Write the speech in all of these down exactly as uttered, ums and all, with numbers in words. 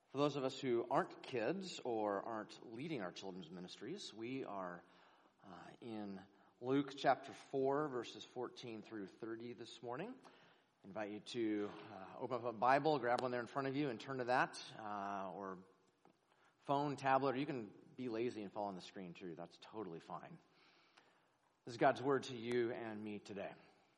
For those of us who aren't kids or aren't leading our children's ministries, we are uh, in Luke chapter four, verses fourteen through thirty this morning. I invite you to uh, open up a Bible, grab one there in front of you, and turn to that, uh, or phone, tablet, or you can be lazy and follow on the screen too. That's totally fine. This is God's word to you and me today.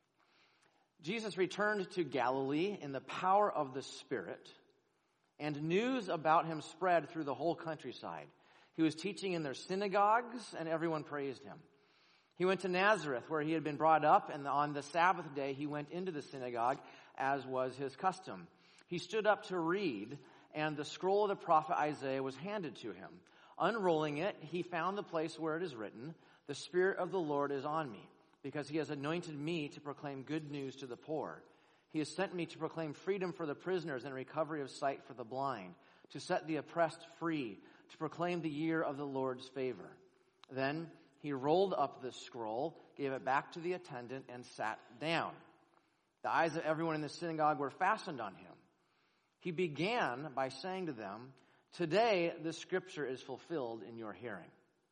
Jesus returned to Galilee in the power of the Spirit, and news about him spread through the whole countryside. He was teaching in their synagogues, and everyone praised him. He went to Nazareth, where he had been brought up, and on the Sabbath day he went into the synagogue, as was his custom. He stood up to read, and the scroll of the prophet Isaiah was handed to him. Unrolling it, he found the place where it is written, "The Spirit of the Lord is on me, because he has anointed me to proclaim good news to the poor. He has sent me to proclaim freedom for the prisoners and recovery of sight for the blind, to set the oppressed free, to proclaim the year of the Lord's favor." Then he rolled up the scroll, gave it back to the attendant, and sat down. The eyes of everyone in the synagogue were fastened on him. He began by saying to them, "Today this scripture is fulfilled in your hearing."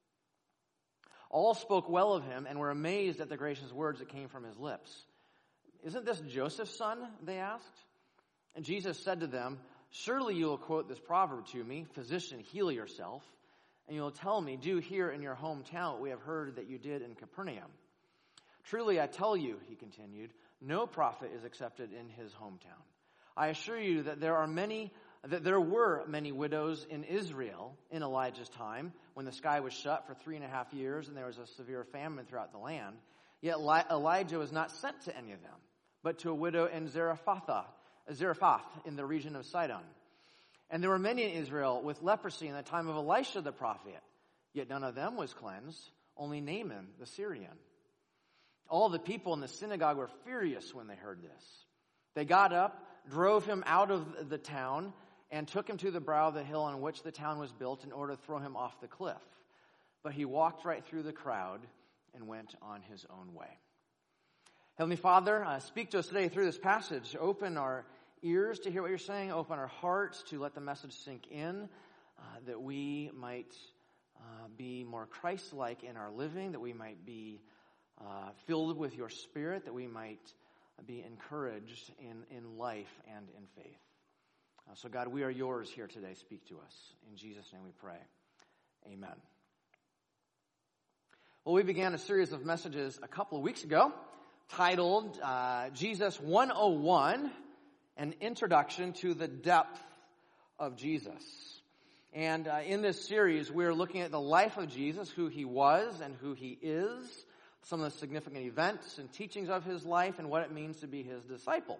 All spoke well of him and were amazed at the gracious words that came from his lips. "Isn't this Joseph's son?" they asked. And Jesus said to them, "Surely you will quote this proverb to me, 'Physician, heal yourself.' And you will tell me, 'Do here in your hometown what we have heard that you did in Capernaum.' Truly I tell you," he continued, "no prophet is accepted in his hometown. I assure you that there are many, that there were many widows in Israel in Elijah's time, when the sky was shut for three and a half years and there was a severe famine throughout the land. Yet Elijah was not sent to any of them, but to a widow in Zarephath, Zarephath in the region of Sidon. And there were many in Israel with leprosy in the time of Elisha the prophet, yet none of them was cleansed, only Naaman the Syrian." All the people in the synagogue were furious when they heard this. They got up, drove him out of the town, and took him to the brow of the hill on which the town was built in order to throw him off the cliff. But he walked right through the crowd and went on his own way. Heavenly Father, uh, speak to us today through this passage. Open our ears to hear what you're saying. Open our hearts to let the message sink in, uh, that we might uh, be more Christ-like in our living, that we might be uh, filled with your Spirit, that we might be encouraged in, in life and in faith. Uh, so God, we are yours here today. Speak to us. In Jesus' name we pray. Amen. Well, we began a series of messages a couple of weeks ago titled uh, Jesus one oh one, an introduction to the depth of Jesus. And uh, in this series, we're looking at the life of Jesus, who he was and who he is, some of the significant events and teachings of his life, and what it means to be his disciple.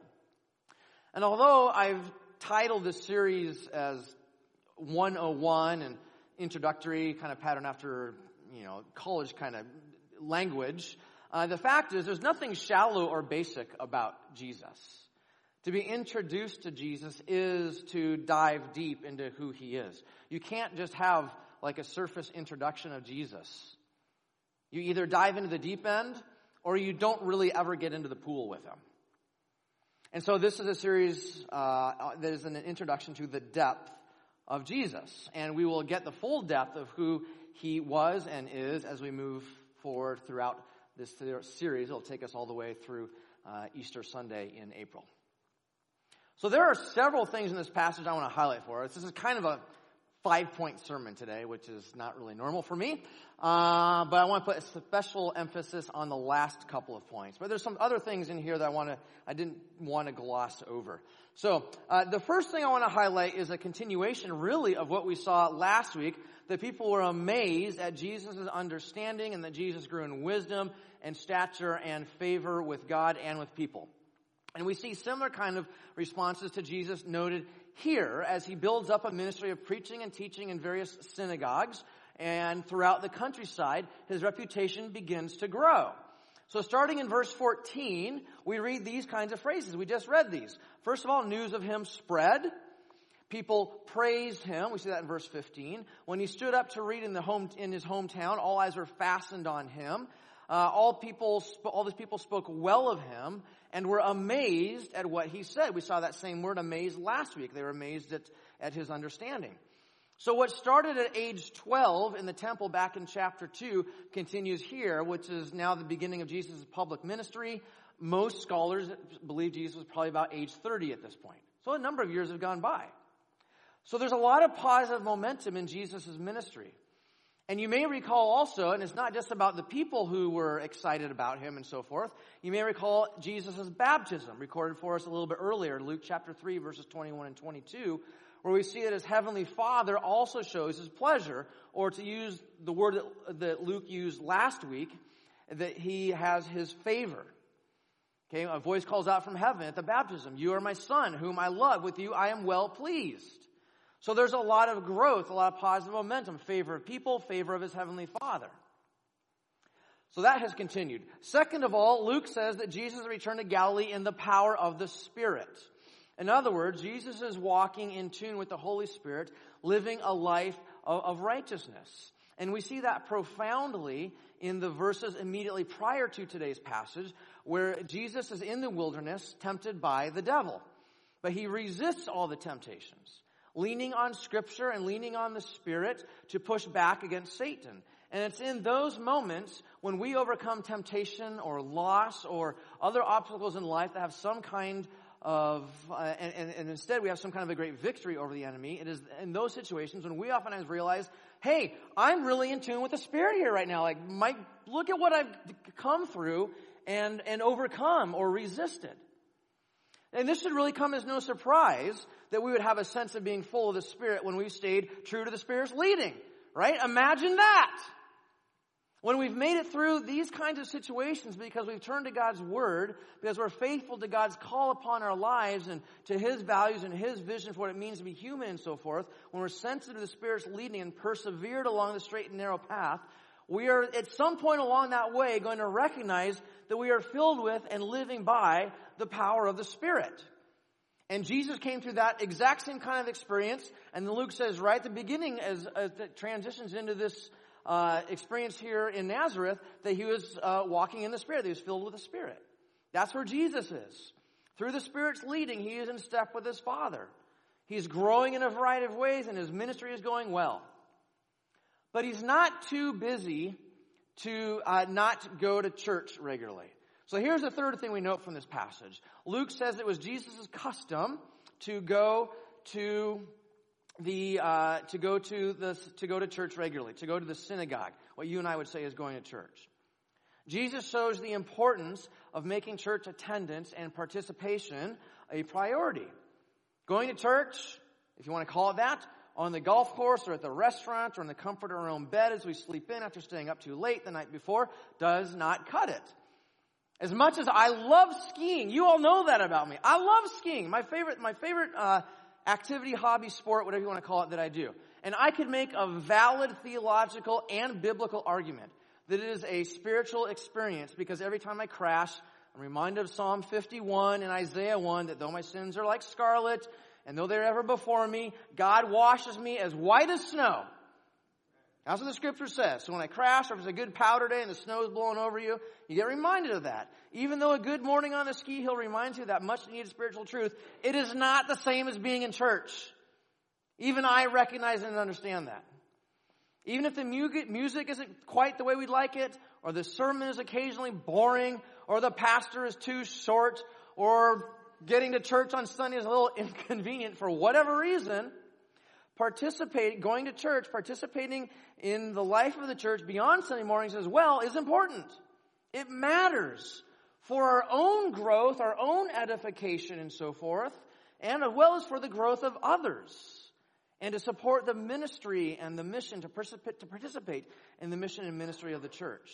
And although I've titled this series as one oh one and introductory, kind of pattern after, you know, college kind of language, uh, the fact is there's nothing shallow or basic about Jesus. To be introduced to Jesus is to dive deep into who he is. You can't just have like a surface introduction of Jesus. You either dive into the deep end or you don't really ever get into the pool with him. And so this is a series uh, that is an introduction to the depth of Jesus. And we will get the full depth of who he was and is as we move forward throughout this series. It'll take us all the way through uh, Easter Sunday in April. So there are several things in this passage I want to highlight for us. This is kind of a five-point sermon today, which is not really normal for me. Uh, but I want to put a special emphasis on the last couple of points. But there's some other things in here that I want to, I didn't want to gloss over. So uh, the first thing I want to highlight is a continuation, really, of what we saw last week. That people were amazed at Jesus' understanding and that Jesus grew in wisdom and stature and favor with God and with people. And we see similar kind of responses to Jesus noted here as he builds up a ministry of preaching and teaching in various synagogues, and throughout the countryside, his reputation begins to grow. So starting in verse fourteen, we read these kinds of phrases. We just read these. First of all, news of him spread. People praised him. We see that in verse fifteen. When he stood up to read in the home in his hometown, all eyes were fastened on him. Uh, all people, all these people spoke well of him and were amazed at what he said. We saw that same word, amazed, last week. They were amazed at, at his understanding. So what started at age twelve in the temple back in chapter two continues here, which is now the beginning of Jesus' public ministry. Most scholars believe Jesus was probably about age thirty at this point. So a number of years have gone by. So there's a lot of positive momentum in Jesus' ministry. And you may recall also, and it's not just about the people who were excited about him and so forth, you may recall Jesus' baptism, recorded for us a little bit earlier, Luke chapter three, verses twenty-one and twenty-two, where we see that his heavenly Father also shows his pleasure, or to use the word that, that Luke used last week, that he has his favor. Okay, a voice calls out from heaven at the baptism, "You are my son, whom I love. With you I am well pleased." So there's a lot of growth, a lot of positive momentum, favor of people, favor of his heavenly Father. So that has continued. Second of all, Luke says that Jesus returned to Galilee in the power of the Spirit. In other words, Jesus is walking in tune with the Holy Spirit, living a life of, of righteousness. And we see that profoundly in the verses immediately prior to today's passage, where Jesus is in the wilderness, tempted by the devil. But he resists all the temptations, leaning on Scripture and leaning on the Spirit to push back against Satan. And it's in those moments when we overcome temptation or loss or other obstacles in life that have some kind of, uh, and, and, and instead we have some kind of a great victory over the enemy. It is in those situations when we oftentimes realize, hey, I'm really in tune with the Spirit here right now. Like, Mike, look at what I've come through and, and overcome or resisted. And this should really come as no surprise that we would have a sense of being full of the Spirit when we've stayed true to the Spirit's leading, right? Imagine that. When we've made it through these kinds of situations because we've turned to God's Word, because we're faithful to God's call upon our lives and to His values and His vision for what it means to be human and so forth, when we're sensitive to the Spirit's leading and persevered along the straight and narrow path, we are at some point along that way going to recognize that we are filled with and living by the power of the Spirit. And Jesus came through that exact same kind of experience. And then Luke says right at the beginning, as, as it transitions into this uh, experience here in Nazareth, that he was uh, walking in the Spirit. That he was filled with the Spirit. That's where Jesus is. Through the Spirit's leading, he is in step with his Father. He's growing in a variety of ways, and his ministry is going well. But he's not too busy to uh, not go to church regularly. So here's the third thing we note from this passage. Luke says it was Jesus' custom to go to the uh, to go to the to go to church regularly, to go to the synagogue. What you and I would say is going to church. Jesus shows the importance of making church attendance and participation a priority. Going to church, if you want to call it that, on the golf course or at the restaurant or in the comfort of our own bed as we sleep in after staying up too late the night before, does not cut it. As much as I love skiing, you all know that about me. I love skiing. My favorite, my favorite uh, activity, hobby, sport, whatever you want to call it, that I do. And I could make a valid theological and biblical argument that it is a spiritual experience because every time I crash, I'm reminded of Psalm fifty-one and Isaiah one that though my sins are like scarlet and though they're ever before me, God washes me as white as snow. That's what the Scripture says. So when I crash, or if it's a good powder day and the snow is blowing over you, you get reminded of that. Even though a good morning on the ski hill reminds you of that much needed spiritual truth, it is not the same as being in church. Even I recognize and understand that. Even if the music isn't quite the way we'd like it, or the sermon is occasionally boring, or the pastor is too short, or getting to church on Sunday is a little inconvenient for whatever reason, participate, going to church, participating in the life of the church beyond Sunday mornings as well is important. It matters for our own growth, our own edification and so forth, and as well as for the growth of others, and to support the ministry and the mission, to participate, to participate in the mission and ministry of the church.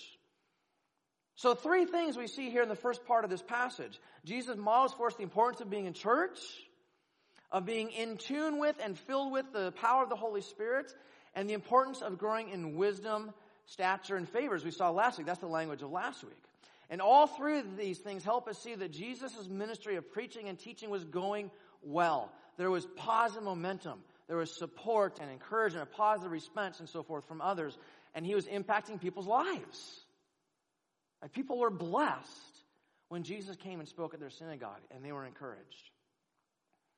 So three things we see here in the first part of this passage. Jesus models for us the importance of being in church, of being in tune with and filled with the power of the Holy Spirit, and the importance of growing in wisdom, stature, and favor, as we saw last week. That's the language of last week. And all three of these things help us see that Jesus' ministry of preaching and teaching was going well. There was positive momentum. There was support and encouragement, a positive response and so forth from others. And he was impacting people's lives. And people were blessed when Jesus came and spoke at their synagogue, and they were encouraged.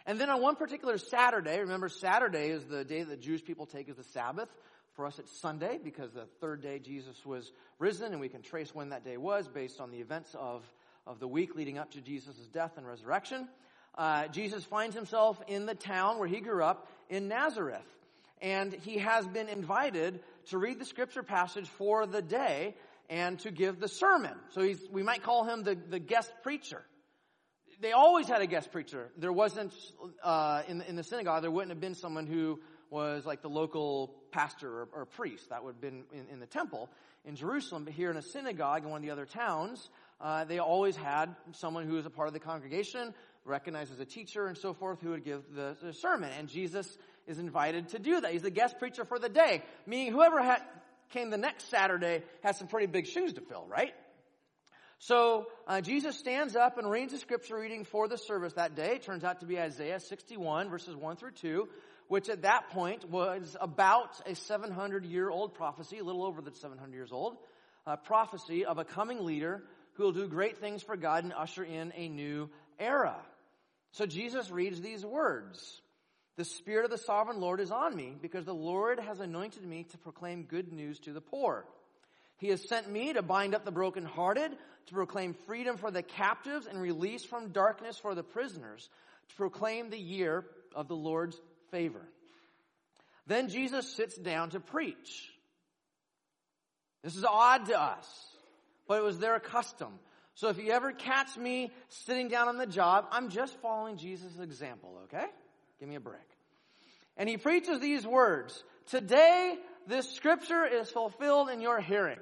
And then on one particular Saturday, remember Saturday is the day that Jewish people take as the Sabbath. For us, it's Sunday because the third day Jesus was risen, and we can trace when that day was based on the events of, of the week leading up to Jesus' death and resurrection. Uh, Jesus finds himself in the town where he grew up in Nazareth. And he has been invited to read the scripture passage for the day and to give the sermon. So he's, we might call him the, the guest preacher. They always had a guest preacher. There wasn't, uh, in, in the synagogue, there wouldn't have been someone who was like the local pastor or, or priest. That would have been in, in the temple in Jerusalem. But here in a synagogue in one of the other towns, uh, they always had someone who was a part of the congregation, recognized as a teacher and so forth, who would give the, the sermon. And Jesus is invited to do that. He's the guest preacher for the day, meaning whoever had, came the next Saturday has some pretty big shoes to fill, right? So uh, Jesus stands up and reads the scripture reading for the service that day. It turns out to be Isaiah sixty-one, verses one through two, which at that point was about a seven hundred year old prophecy, a little over the seven hundred years old, uh, prophecy of a coming leader who will do great things for God and usher in a new era. So Jesus reads these words. The Spirit of the Sovereign Lord is on me because the Lord has anointed me to proclaim good news to the poor. He has sent me to bind up the brokenhearted, to proclaim freedom for the captives and release from darkness for the prisoners, to proclaim the year of the Lord's favor. Then Jesus sits down to preach. This is odd to us, but it was their custom. So if you ever catch me sitting down on the job, I'm just following Jesus' example, okay? Give me a break. And he preaches these words. Today, this scripture is fulfilled in your hearing.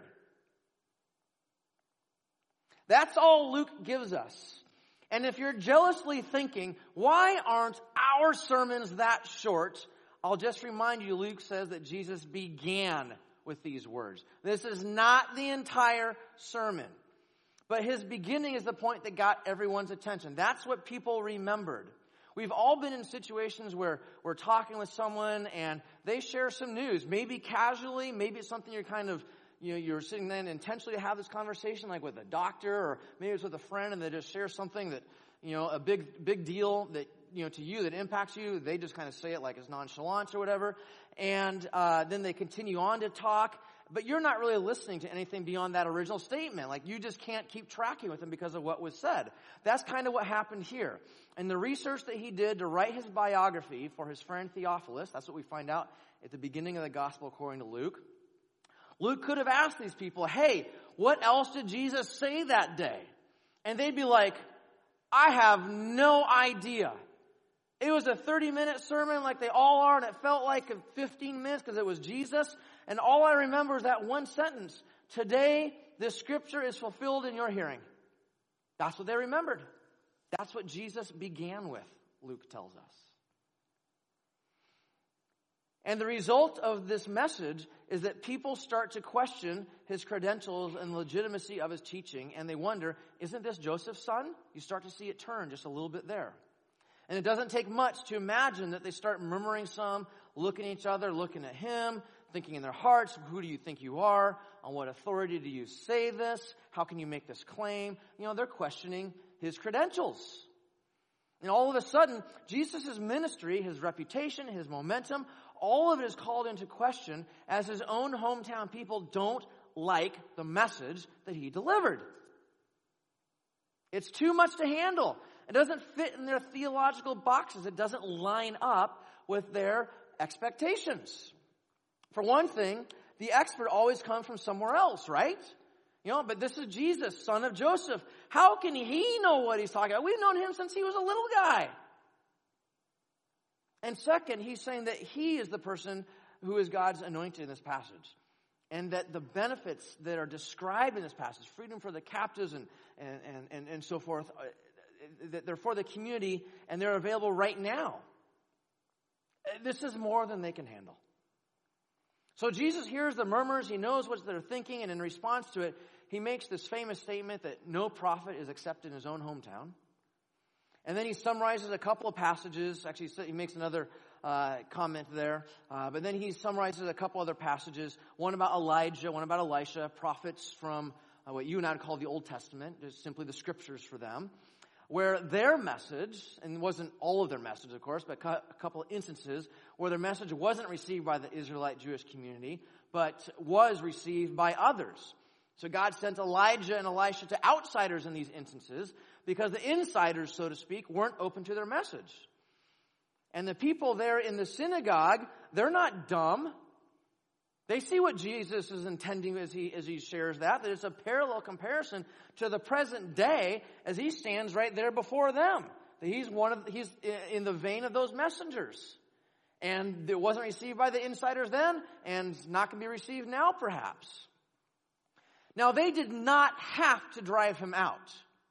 That's all Luke gives us. And if you're jealously thinking, why aren't our sermons that short? I'll just remind you, Luke says that Jesus began with these words. This is not the entire sermon. But his beginning is the point that got everyone's attention. That's what people remembered. We've all been in situations where we're talking with someone and they share some news, maybe casually, maybe it's something you're kind of, you know, you're sitting there and intentionally to have this conversation, like with a doctor, or maybe it's with a friend and they just share something that, you know, a big, big deal that, you know, to you that impacts you. They just kind of say it like it's nonchalant or whatever. And uh, then they continue on to talk. But you're not really listening to anything beyond that original statement. Like, you just can't keep tracking with them because of what was said. That's kind of what happened here. And the research that he did to write his biography for his friend Theophilus, that's what we find out at the beginning of the gospel according to Luke. Luke could have asked these people, hey, what else did Jesus say that day? And they'd be like, I have no idea. It was a thirty-minute sermon like they all are, and it felt like fifteen minutes because it was Jesus. And all I remember is that one sentence. Today, this scripture is fulfilled in your hearing. That's what they remembered. That's what Jesus began with, Luke tells us. And the result of this message is that people start to question his credentials and legitimacy of his teaching, and they wonder, isn't this Joseph's son? You start to see it turn just a little bit there. And it doesn't take much to imagine that they start murmuring some, looking at each other, looking at him, thinking in their hearts, who do you think you are? On what authority do you say this? How can you make this claim? You know, they're questioning his credentials. And all of a sudden, Jesus' ministry, his reputation, his momentum, all of it is called into question as his own hometown people don't like the message that he delivered. It's too much to handle. It doesn't fit in their theological boxes. It doesn't line up with their expectations. For one thing, the expert always comes from somewhere else, right? You know, but this is Jesus, son of Joseph. How can he know what he's talking about? We've known him since he was a little guy. And second, he's saying that he is the person who is God's anointed in this passage. And that the benefits that are described in this passage, freedom for the captives and, and, and, and, and so forth, that they're for the community and they're available right now. This is more than they can handle. So Jesus hears the murmurs, he knows what they're thinking, and in response to it, he makes this famous statement that no prophet is accepted in his own hometown. And then he summarizes a couple of passages. Actually, he makes another uh, comment there. Uh, but then he summarizes a couple other passages. One about Elijah, one about Elisha, prophets from uh, what you and I would call the Old Testament, just simply the scriptures for them. where their message, and it wasn't all of their message, of course, but a couple of instances where their message wasn't received by the Israelite Jewish community, but was received by others. So God sent Elijah and Elisha to outsiders in these instances because the insiders, so to speak, weren't open to their message. And the people there in the synagogue, they're not dumb. They see what Jesus is intending as he, as he shares that, that it's a parallel comparison to the present day as he stands right there before them. That he's one of, he's in the vein of those messengers. And it wasn't received by the insiders then, and not going to be received now, perhaps. Now, they did not have to drive him out.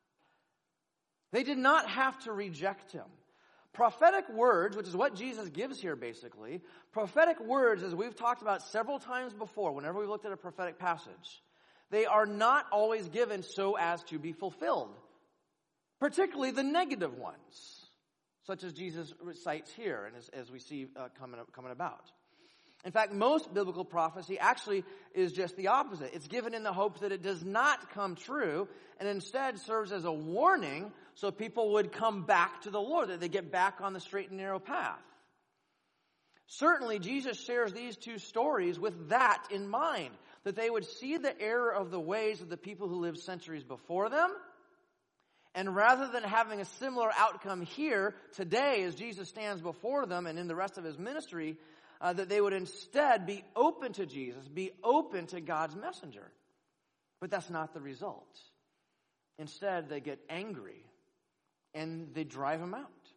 They did not have to reject him. Prophetic words, which is what Jesus gives here basically, prophetic words, as we've talked about several times before, whenever we've looked at a prophetic passage, they are not always given so as to be fulfilled. Particularly the negative ones, such as Jesus cites here and as, as we see uh, coming, coming about. In fact, most biblical prophecy actually is just the opposite. It's given in the hope that it does not come true and instead serves as a warning so people would come back to the Lord, that they get back on the straight and narrow path. Certainly, Jesus shares these two stories with that in mind, that they would see the error of the ways of the people who lived centuries before them, and rather than having a similar outcome here today as Jesus stands before them and in the rest of his ministry, Uh, that they would instead be open to Jesus, be open to God's messenger. But that's not the result. Instead, they get angry and they drive him out.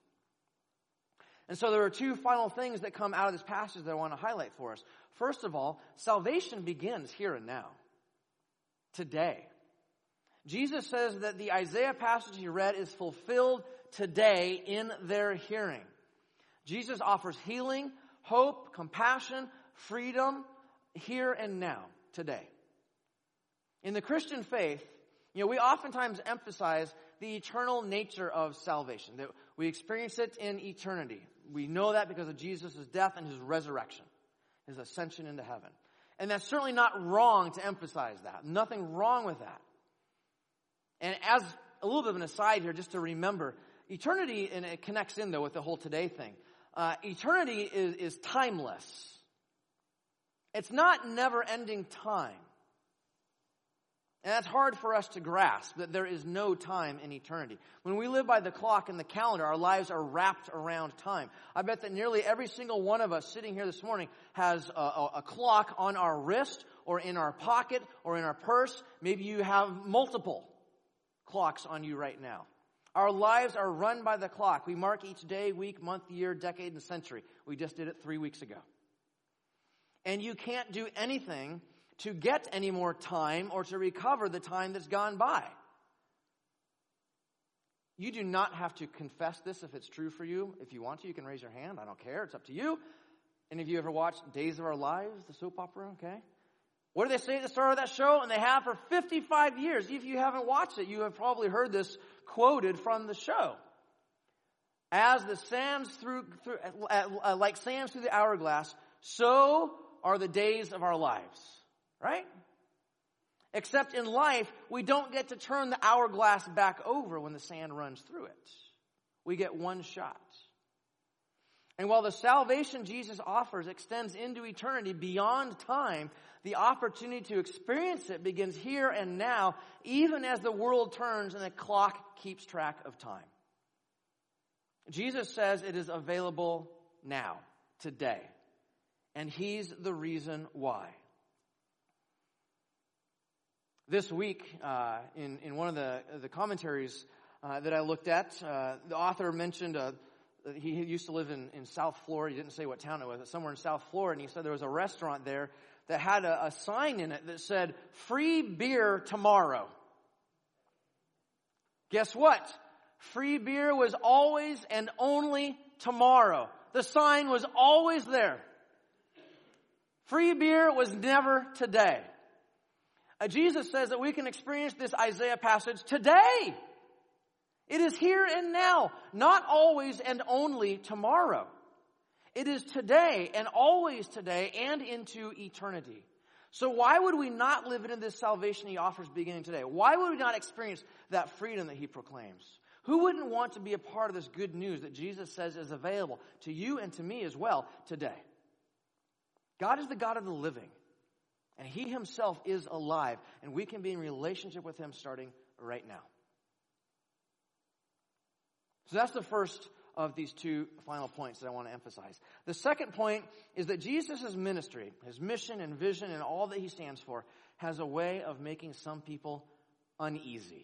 And so there are two final things that come out of this passage that I want to highlight for us. First of all, salvation begins here and now, today. Jesus says that the Isaiah passage he read is fulfilled today in their hearing. Jesus offers healing, hope, compassion, freedom, here and now, today. In the Christian faith, you know, we oftentimes emphasize the eternal nature of salvation, that we experience it in eternity. We know that because of Jesus' death and his resurrection, his ascension into heaven. And that's certainly not wrong to emphasize that. Nothing wrong with that. And as a little bit of an aside here, just to remember, eternity, and it connects in, though, with the whole today thing. Uh, eternity is, is timeless. It's not never-ending time. And that's hard for us to grasp, that there is no time in eternity. When we live by the clock and the calendar, our lives are wrapped around time. I bet that nearly every single one of us sitting here this morning has a, a, a clock on our wrist or in our pocket or in our purse. Maybe you have multiple clocks on you right now. Our lives are run by the clock. We mark each day, week, month, year, decade, and century. We just did it three weeks ago. And you can't do anything to get any more time or to recover the time that's gone by. You do not have to confess this if it's true for you. If you want to, you can raise your hand. I don't care. It's up to you. Any of you ever watched Days of Our Lives, the soap opera? Okay. What do they say at the start of that show? And they have for fifty-five years. If you haven't watched it, you have probably heard this quoted from the show. As the sands through, through uh, like sands through the hourglass, so are the days of our lives. Right? Except in life, we don't get to turn the hourglass back over when the sand runs through it. We get one shot. And while the salvation Jesus offers extends into eternity beyond time, the opportunity to experience it begins here and now, even as the world turns and the clock keeps track of time. Jesus says it is available now, today. And he's the reason why. This week, uh, in, in one of the, the commentaries uh, that I looked at, uh, the author mentioned uh, he used to live in, in South Florida. He didn't say what town it was, but somewhere in South Florida. And he said there was a restaurant there that had a, a sign in it that said, "Free beer tomorrow." Guess what? Free beer was always and only tomorrow. The sign was always there. Free beer was never today. Uh, Jesus says that we can experience this Isaiah passage today. It is here and now, not always and only tomorrow. It is today and always today and into eternity. So why would we not live into this salvation he offers beginning today? Why would we not experience that freedom that he proclaims? Who wouldn't want to be a part of this good news that Jesus says is available to you and to me as well today? God is the God of the living, and he himself is alive, and we can be in relationship with him starting right now. So that's the first of these two final points that I want to emphasize. The second point is that Jesus' ministry, his mission and vision and all that he stands for, has a way of making some people uneasy.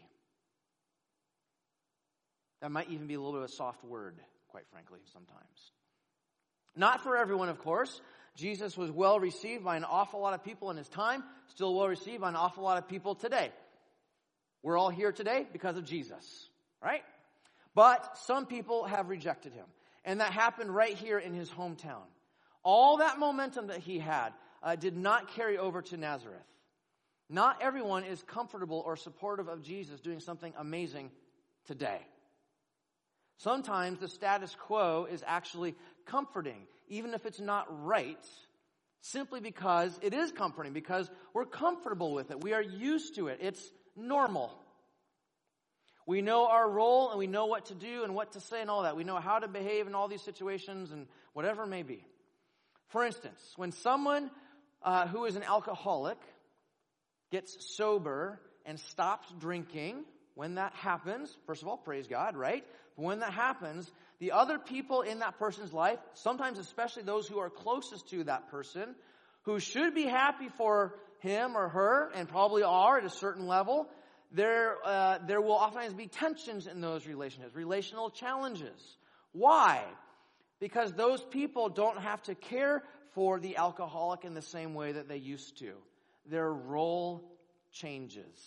That might even be a little bit of a soft word, quite frankly, sometimes. Not for everyone, of course. Jesus was well received by an awful lot of people in his time, still well received by an awful lot of people today. We're all here today because of Jesus, right? But some people have rejected him. And that happened right here in his hometown. All that momentum that he had uh, did not carry over to Nazareth. Not everyone is comfortable or supportive of Jesus doing something amazing today. Sometimes the status quo is actually comforting, even if it's not right, simply because it is comforting, because we're comfortable with it. We are used to it. It's normal. We know our role and we know what to do and what to say and all that. We know how to behave in all these situations and whatever it may be. For instance, when someone uh, who is an alcoholic gets sober and stops drinking, when that happens, first of all, praise God, right? But when that happens, the other people in that person's life, sometimes especially those who are closest to that person, who should be happy for him or her, and probably are at a certain level, there uh, there will oftentimes be tensions in those relationships, relational challenges. Why? Because those people don't have to care for the alcoholic in the same way that they used to. Their role changes.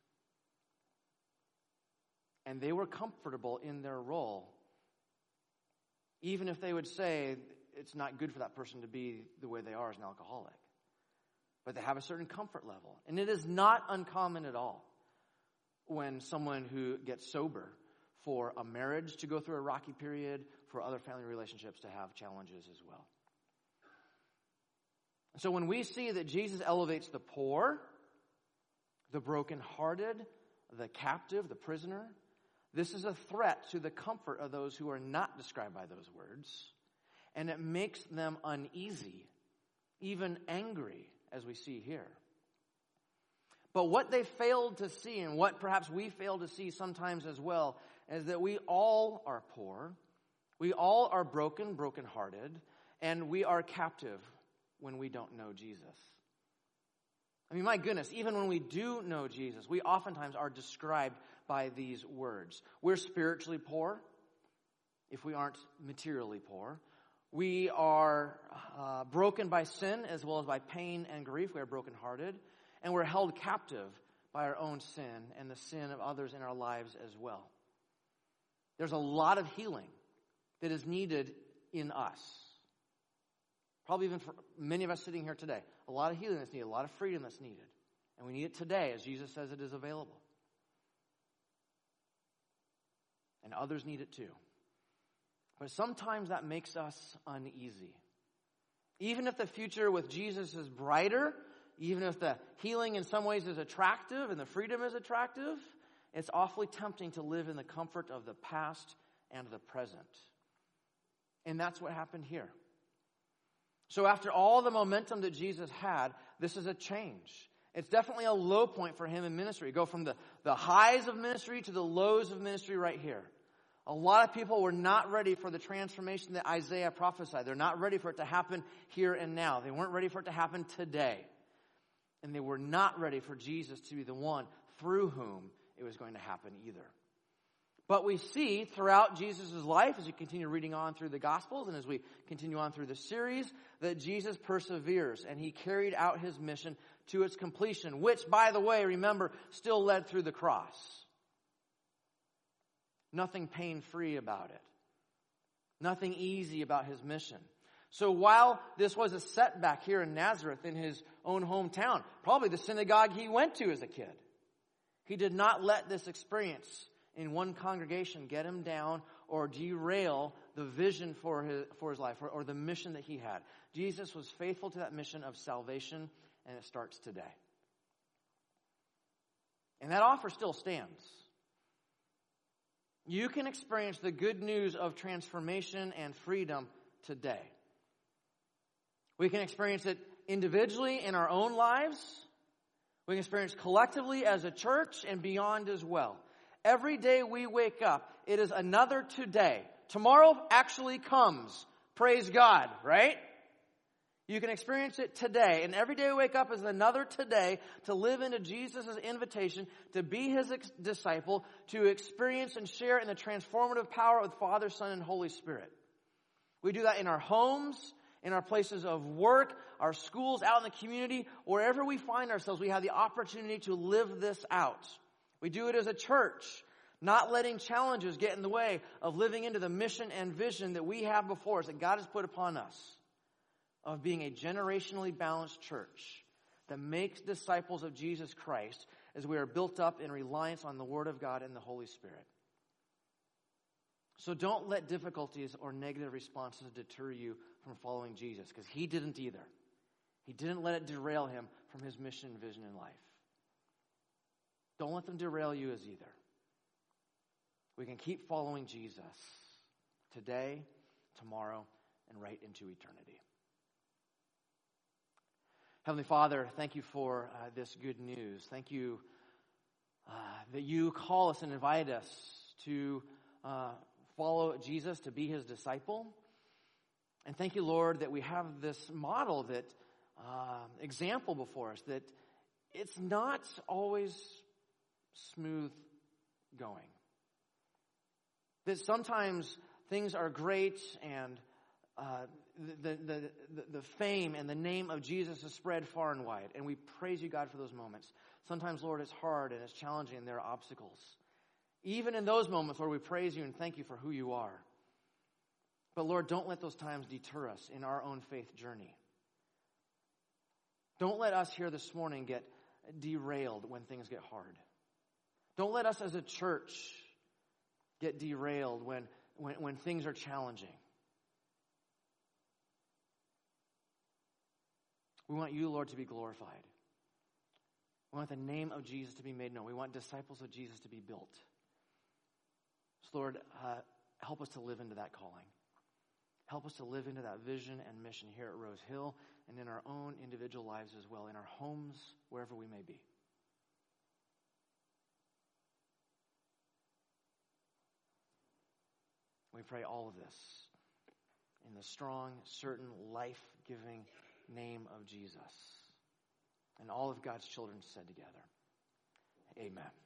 And they were comfortable in their role, even if they would say it's not good for that person to be the way they are as an alcoholic. But they have a certain comfort level. And it is not uncommon at all when someone who gets sober, for a marriage to go through a rocky period, for other family relationships to have challenges as well. So when we see that Jesus elevates the poor, the brokenhearted, the captive, the prisoner, this is a threat to the comfort of those who are not described by those words, and it makes them uneasy, even angry, as we see here. But what they failed to see, and what perhaps we fail to see sometimes as well, is that we all are poor, we all are broken, brokenhearted, and we are captive when we don't know Jesus. I mean, my goodness, even when we do know Jesus, we oftentimes are described by these words. We're spiritually poor, if we aren't materially poor. We are uh, broken by sin as well as by pain and grief. We are brokenhearted. And we're held captive by our own sin and the sin of others in our lives as well. There's a lot of healing that is needed in us. Probably even for many of us sitting here today. A lot of healing that's needed, a lot of freedom that's needed. And we need it today, as Jesus says it is available. And others need it too. But sometimes that makes us uneasy. Even if the future with Jesus is brighter, even if the healing in some ways is attractive and the freedom is attractive, it's awfully tempting to live in the comfort of the past and the present. And that's what happened here. So after all the momentum that Jesus had, this is a change. It's definitely a low point for him in ministry. Go from the, the highs of ministry to the lows of ministry right here. A lot of people were not ready for the transformation that Isaiah prophesied. They're not ready for it to happen here and now. They weren't ready for it to happen today. And they were not ready for Jesus to be the one through whom it was going to happen either. But we see throughout Jesus' life, as we continue reading on through the Gospels and as we continue on through the series, that Jesus perseveres and he carried out his mission to its completion, which, by the way, remember, still led through the cross. Nothing pain-free about it. Nothing easy about his mission. So while this was a setback here in Nazareth, in his own hometown, probably the synagogue he went to as a kid, he did not let this experience in one congregation get him down or derail the vision for his, for his life or, or the mission that he had. Jesus was faithful to that mission of salvation, and it starts today. And that offer still stands. You can experience the good news of transformation and freedom today. We can experience it individually in our own lives. We can experience collectively as a church and beyond as well. Every day we wake up, it is another today. Tomorrow actually comes. Praise God, right? You can experience it today. And every day we wake up is another today to live into Jesus' invitation to be his ex- disciple, to experience and share in the transformative power of the Father, Son, and Holy Spirit. We do that in our homes, in our places of work, our schools, out in the community, wherever we find ourselves, we have the opportunity to live this out. We do it as a church, not letting challenges get in the way of living into the mission and vision that we have before us, that God has put upon us, of being a generationally balanced church that makes disciples of Jesus Christ as we are built up in reliance on the Word of God and the Holy Spirit. So don't let difficulties or negative responses deter you from following Jesus, because he didn't either. He didn't let it derail him from his mission and vision in life. Don't let them derail you as either. We can keep following Jesus today, tomorrow, and right into eternity. Heavenly Father, thank you for uh, this good news. Thank you uh, that you call us and invite us to uh, follow Jesus, to be his disciple. And thank you, Lord, that we have this model, that uh, example before us, that it's not always smooth going. That sometimes things are great and uh, the, the, the, the fame and the name of Jesus is spread far and wide. And we praise you, God, for those moments. Sometimes, Lord, it's hard and it's challenging and there are obstacles. Even in those moments, Lord, we praise you and thank you for who you are. But Lord, don't let those times deter us in our own faith journey. Don't let us here this morning get derailed when things get hard. Don't let us as a church get derailed when, when, when things are challenging. We want you, Lord, to be glorified. We want the name of Jesus to be made known. We want disciples of Jesus to be built. So, Lord, uh, help us to live into that calling. Help us to live into that vision and mission here at Rose Hill and in our own individual lives as well, in our homes, wherever we may be. We pray all of this in the strong, certain, life-giving name of Jesus. And all of God's children said together, amen.